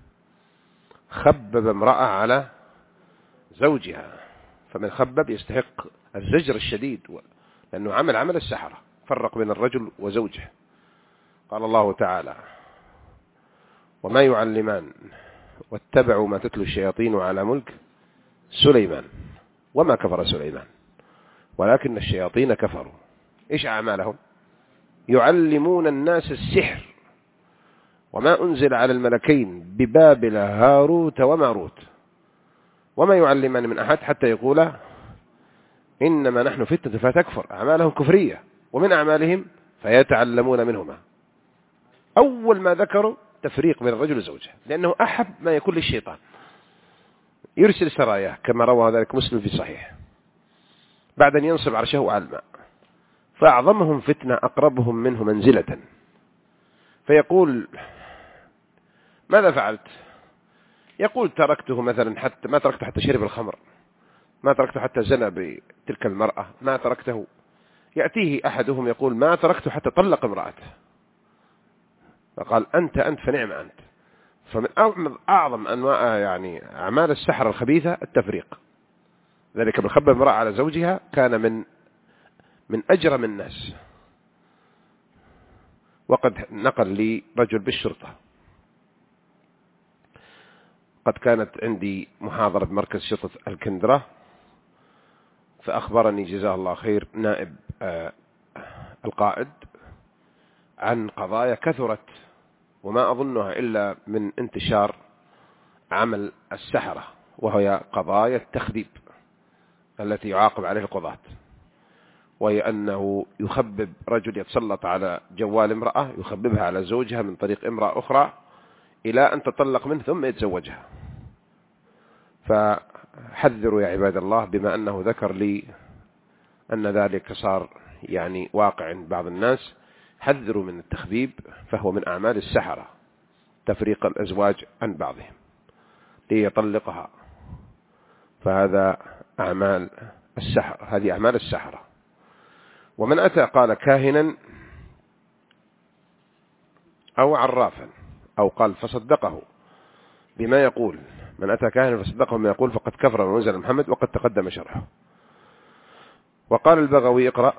خبب امرأة على زوجها، فمن خبب يستحق الزجر الشديد، لأنه عمل عمل السحرة، فرق بين الرجل وزوجه. قال الله تعالى وما يعلمان واتبعوا ما تتلو الشياطين على ملك سليمان وما كفر سليمان ولكن الشياطين كفروا. إيش أعمالهم؟ يعلمون الناس السحر وما أنزل على الملكين ببابل هاروت وماروت وما يعلمان من أحد حتى يقولا إنما نحن فتنة فتكفر. أعمالهم كفرية، ومن أعمالهم فيتعلمون منهما. أول ما ذكروا تفريق بين الرجل وزوجه، لأنه أحب ما يكون للشيطان، يرسل سراياه كما روى ذلك مسلم في صحيح، بعد أن ينصب عرشه على الماء. فأعظمهم فتنة أقربهم منه منزلة، فيقول ماذا فعلت؟ يقول تركته مثلا حتى ما تركته حتى شرب الخمر، ما تركته حتى زنى بتلك المرأة، ما تركته. يأتيه أحدهم يقول ما تركته حتى طلق امرأته، فقال أنت أنت فنعم أنت. فمن أعظم أنواع يعني أعمال السحر الخبيثة التفريق. ذلك من خبب امرأة على زوجها كان من من أجرم الناس. وقد نقل لي رجل بالشرطة، قد كانت عندي محاضرة بمركز شرطة الكندرة، فأخبرني جزاه الله خير نائب آه القائد عن قضايا كثرت وما أظنها إلا من انتشار عمل السحرة، وهي قضايا التخبيب التي يعاقب عليه القضاة، وهي أنه يخبب رجل يتسلط على جوال امرأة يخببها على زوجها من طريق امرأة أخرى إلى أن تطلق منه ثم يتزوجها. فحذروا يا عباد الله، بما أنه ذكر لي أن ذلك صار يعني واقع عند بعض الناس، حذروا من التخبيب، فهو من أعمال السحرة، تفريق الأزواج عن بعضهم ليطلقها، فهذا أعمال السحر، هذه أعمال السحرة. ومن أتى قال كاهنا أو عرافا، أو قال فصدقه بما يقول، من أتى كاهنا فصدقه بما يقول فقد كفر من أنزل محمد، وقد تقدم شرحه. وقال البغوي اقرأ.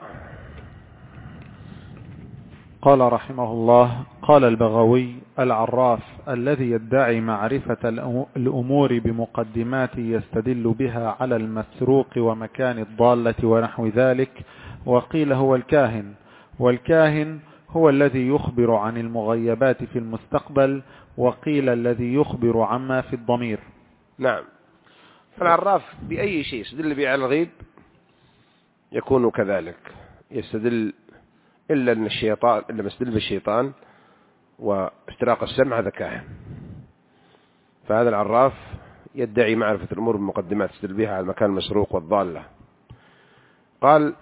قال رحمه الله: قال البغوي: العراف الذي يدعي معرفة الأمور بمقدمات يستدل بها على المسروق ومكان الضالة ونحو ذلك. وقيل هو الكاهن، والكاهن هو الذي يخبر عن المغيبات في المستقبل، وقيل الذي يخبر عما في الضمير. نعم، فالعراف بأي شيء يستدل به على الغيب يكون كذلك، يستدل إلا أن الشيطان، إلا ما يستدل بالشيطان واستراق السمع، هذا كاهن. فهذا العراف يدعي معرفة الأمور بمقدمات يستدل بها على المكان المسروق والضالة. قال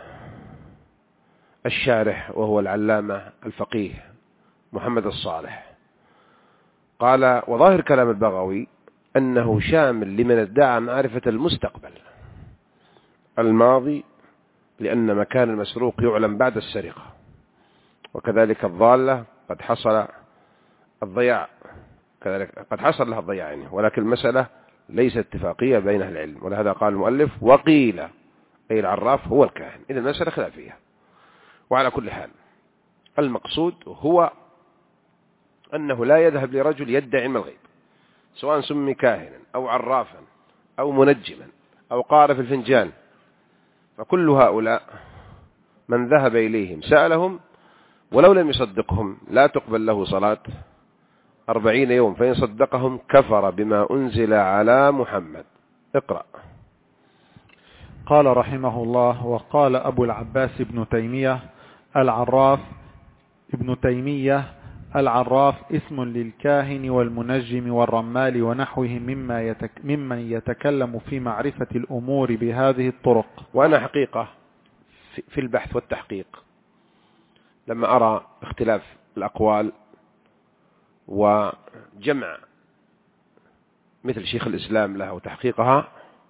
الشارح وهو العلامة الفقيه محمد الصالح، قال: وظاهر كلام البغوي أنه شامل لمن ادعى معرفة المستقبل الماضي، لأن مكان المسروق يعلم بعد السرقة، وكذلك الضالة قد حصل الضياع، كذلك قد حصل لها الضياع يعني، ولكن المسألة ليست اتفاقية بين أهل العلم، ولهذا قال المؤلف: وقيل، أي العراف هو الكاهن. إذا المسألة خلافية. وعلى كل حال المقصود هو أنه لا يذهب لرجل يدعي علم الغيب، سواء سمي كاهنا أو عرافا أو منجما أو قارئ في الفنجان، فكل هؤلاء من ذهب إليهم سألهم ولو لم يصدقهم لا تقبل له صلاة أربعين يوم، فإن صدقهم كفر بما أنزل على محمد. اقرأ. قال رحمه الله: وقال أبو العباس ابن تيمية العراف ابن تيمية العراف اسم للكاهن والمنجم والرمال ونحوهم مما يتك ممن يتكلم في معرفة الأمور بهذه الطرق. وأنا حقيقة في البحث والتحقيق لما أرى اختلاف الأقوال وجمع مثل شيخ الإسلام لها وتحقيقها،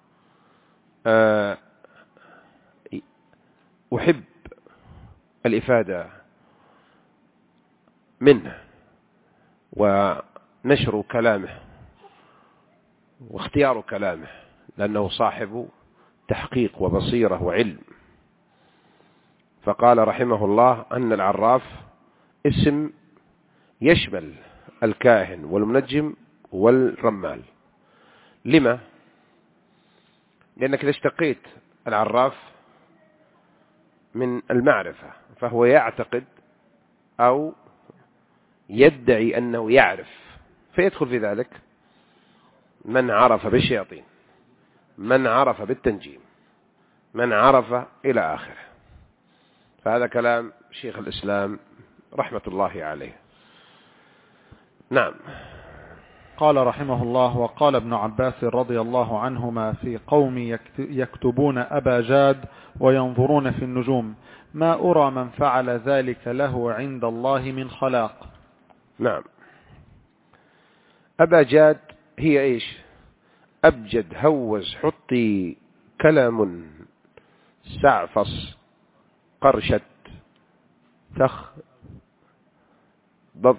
أحب الإفادة منه ونشر كلامه واختيار كلامه، لأنه صاحب تحقيق وبصيرة وعلم. فقال رحمه الله أن العراف اسم يشمل الكاهن والمنجم والرمال. لما؟ لأنك إذا اشتقيت العراف من المعرفة، فهو يعتقد أو يدعي أنه يعرف، فيدخل في ذلك من عرف بالشياطين، من عرف بالتنجيم، من عرف إلى آخره. فهذا كلام شيخ الإسلام رحمة الله عليه. نعم. قال رحمه الله: وقال ابن عباس رضي الله عنهما في قوم يكتبون أبا جاد وينظرون في النجوم: ما أرى من فعل ذلك له عند الله من خلاق. نعم. أبا جاد هي إيش؟ أبجد هوز حطي كلام سعفص قرشت ثخ ضبق.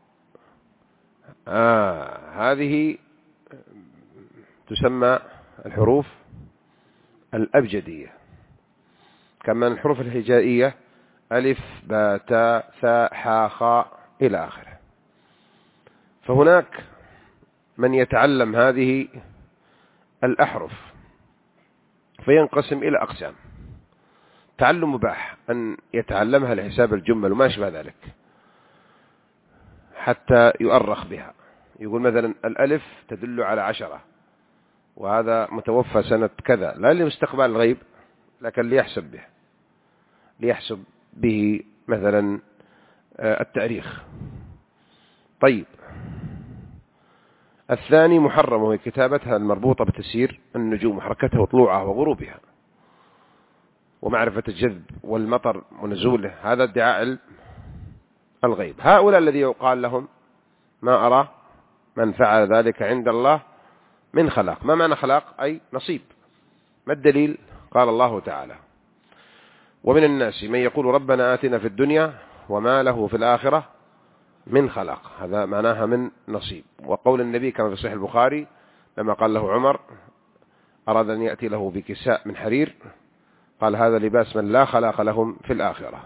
آه هذه تسمى الحروف الأبجدية، كما الحروف الهجائية ألف باء تاء ثاء حاء خاء إلى آخره. فهناك من يتعلم هذه الأحرف فينقسم إلى أقسام. تعلم مباح أن يتعلمها لحساب الجمل وما شابه ذلك حتى يؤرخ بها، يقول مثلا الألف تدل على عشرة وهذا متوفى سنة كذا، لا لمستقبل الغيب لكن ليحسب به ليحسب به مثلا التاريخ. طيب الثاني محرم، وهي كتابتها المربوطة بتسيير النجوم وحركتها وطلوعها وغروبها ومعرفة الجذب والمطر ونزوله، هذا ادعاء الغيب. هؤلاء الذي يقال لهم ما أرى من فعل ذلك عند الله من خلاق. ما معنى خلاق؟ أي نصيب. ما الدليل؟ قال الله تعالى: ومن الناس من يقول ربنا آتنا في الدنيا وما له في الآخرة من خلاق. هذا معناها من نصيب. وقول النبي كما في صحيح البخاري لما قال له عمر أراد أن يأتي له بكساء من حرير، قال هذا لباس من لا خلاق لهم في الآخرة.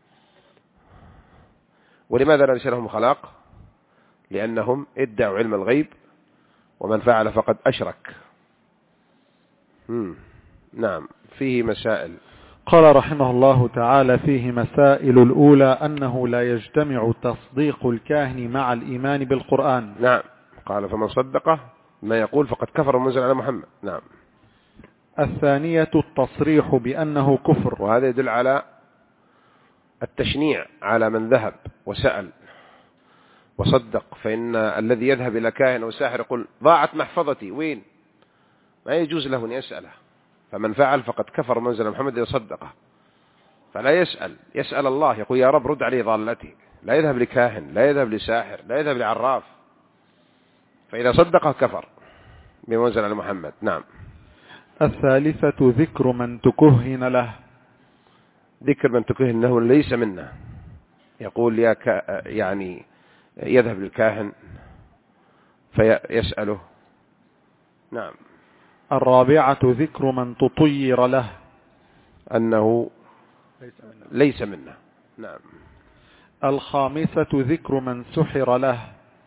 ولماذا ليس لهم خلاق؟ لأنهم ادعوا علم الغيب، ومن فعل فقد أشرك. مم. نعم. فيه مسائل. قال رحمه الله تعالى: فيه مسائل. الأولى أنه لا يجتمع تصديق الكاهن مع الإيمان بالقرآن. نعم. قال فمن صدقه ما يقول فقد كفر ومنزل على محمد. نعم. الثانية التصريح بأنه كفر، وهذا يدل على التشنيع على من ذهب وسأل وصدق. فإن الذي يذهب إلى كاهن أو ساحر يقول ضاعت محفظتي وين، ما يجوز له أن يسأله. فمن فعل فقد كفر منزل محمد إذا صدقه. فلا يسأل، يسأل الله، يقول يا رب رد علي ضالتي. لا يذهب لكاهن، لا يذهب لساحر، لا يذهب لعراف. فإذا صدقه كفر بمنزل على محمد. نعم. الثالثة ذكر من تكهن له. ذكر من تكهن له ليس منا. يقول يا ك... يعني يذهب للكاهن فيسأله. نعم. الرابعة ذكر من تطير له، أنه ليس منا. نعم. الخامسة ذكر من سحر له.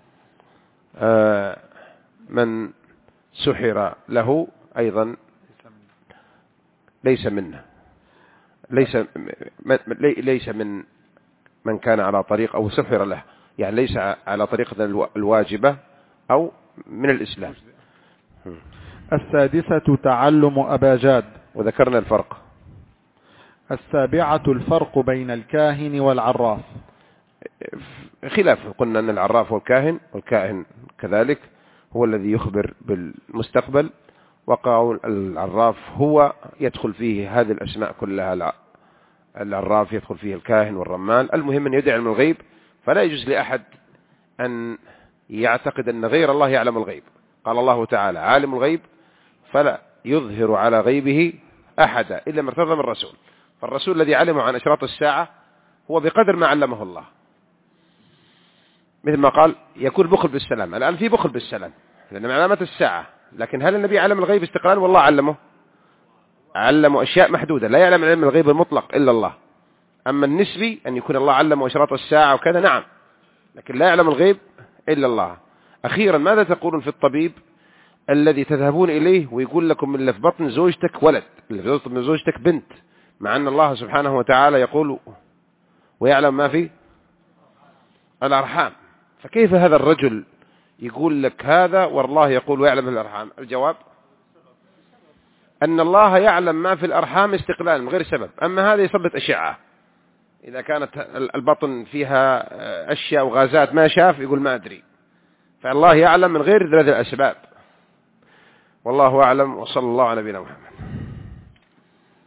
آه من سحر له أيضا ليس منا. ليس ليس من من كان على طريق أو سحر له، يعني ليس على طريقة الواجبة أو من الإسلام. السادسة تعلم أباجاد، وذكرنا الفرق. السابعة الفرق بين الكاهن والعراف. خلاف، قلنا أن العراف هو الكاهن، والكاهن كذلك هو الذي يخبر بالمستقبل، وقول العراف هو يدخل فيه هذه الأسماء كلها. العراف يدخل فيه الكاهن والرمال. المهم أن يدعي علم الغيب، فلا يجوز لأحد أن يعتقد أن غير الله يعلم الغيب. قال الله تعالى عالم الغيب فلا يظهر على غيبه أحدا إلا ما ارتضى من الرسول. فالرسول الذي علمه عن أشراط الساعة هو بقدر ما علمه الله. مثل ما قال يكون بخل بالسلام، الآن في بخل بالسلام لأن من علامات الساعة. لكن هل النبي علم الغيب استقلال؟ والله علمه علمه أشياء محدودة. لا يعلم علم الغيب المطلق إلا الله. أما النسبي أن يكون الله علمه أشراط الساعة وكذا، نعم، لكن لا يعلم الغيب إلا الله. أخيرا، ماذا تقولون في الطبيب الذي تذهبون إليه ويقول لكم اللي في بطن زوجتك ولد، اللي في بطن زوجتك بنت، مع أن الله سبحانه وتعالى يقول ويعلم ما في الأرحام؟ فكيف هذا الرجل يقول لك هذا والله يقول ويعلم في الأرحام؟ الجواب أن الله يعلم ما في الأرحام استقلال من غير سبب. أما هذا يثبت أشعة، إذا كانت البطن فيها أشياء وغازات ما شاف يقول ما أدري. فالله يعلم من غير ذات الأسباب. والله أعلم، وصلى الله على نبينا محمد.